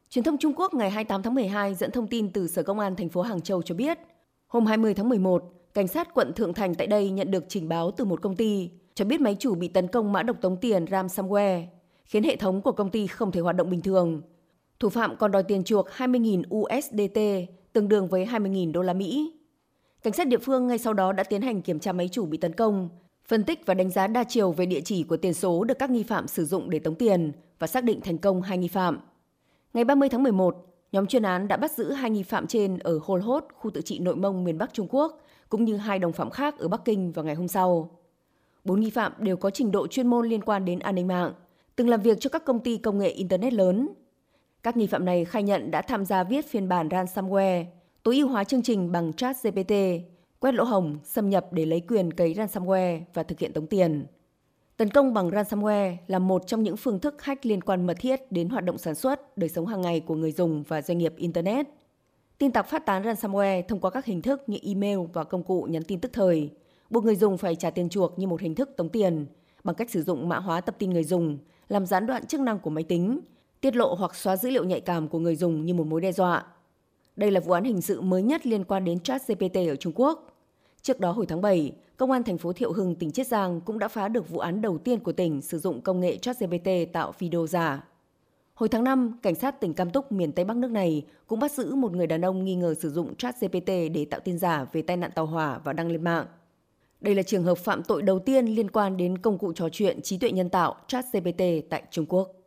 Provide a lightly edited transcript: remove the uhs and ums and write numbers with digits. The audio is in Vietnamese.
Truyền thông Trung Quốc ngày 28 tháng 12 dẫn thông tin từ Sở Công an thành phố Hàng Châu cho biết, hôm 20 tháng 11, cảnh sát quận Thượng Thành tại đây nhận được trình báo từ một công ty cho biết máy chủ bị tấn công mã độc tống tiền ransomware, khiến hệ thống của công ty không thể hoạt động bình thường. Thủ phạm còn đòi tiền chuộc 20.000 USDT, tương đương với 20.000 đô la Mỹ. Cảnh sát địa phương ngay sau đó đã tiến hành kiểm tra máy chủ bị tấn công, phân tích và đánh giá đa chiều về địa chỉ của tiền số được các nghi phạm sử dụng để tống tiền và xác định thành công 2 nghi phạm. Ngày 30 tháng 11, nhóm chuyên án đã bắt giữ 2 nghi phạm trên ở Hol Hot, khu tự trị Nội Mông miền Bắc Trung Quốc, cũng như 2 đồng phạm khác ở Bắc Kinh vào ngày hôm sau. 4 nghi phạm đều có trình độ chuyên môn liên quan đến an ninh mạng, từng làm việc cho các công ty công nghệ Internet lớn. Các nghi phạm này khai nhận đã tham gia viết phiên bản ransomware, tối ưu hóa chương trình bằng ChatGPT, quét lỗ hổng, xâm nhập để lấy quyền cấy ransomware và thực hiện tống tiền. Tấn công bằng ransomware là một trong những phương thức hack liên quan mật thiết đến hoạt động sản xuất, đời sống hàng ngày của người dùng và doanh nghiệp Internet. Tin tặc phát tán ransomware thông qua các hình thức như email và công cụ nhắn tin tức thời, buộc người dùng phải trả tiền chuộc như một hình thức tống tiền, bằng cách sử dụng mã hóa tập tin người dùng, làm gián đoạn chức năng của máy tính, tiết lộ hoặc xóa dữ liệu nhạy cảm của người dùng như một mối đe dọa. Đây là vụ án hình sự mới nhất liên quan đến ChatGPT ở Trung Quốc. Trước đó hồi tháng 7, Công an thành phố Thiệu Hưng, tỉnh Chiết Giang cũng đã phá được vụ án đầu tiên của tỉnh sử dụng công nghệ ChatGPT tạo video giả. Hồi tháng 5, cảnh sát tỉnh Cam Túc, miền Tây Bắc nước này cũng bắt giữ một người đàn ông nghi ngờ sử dụng ChatGPT để tạo tin giả về tai nạn tàu hỏa và đăng lên mạng. Đây là trường hợp phạm tội đầu tiên liên quan đến công cụ trò chuyện trí tuệ nhân tạo ChatGPT tại Trung Quốc.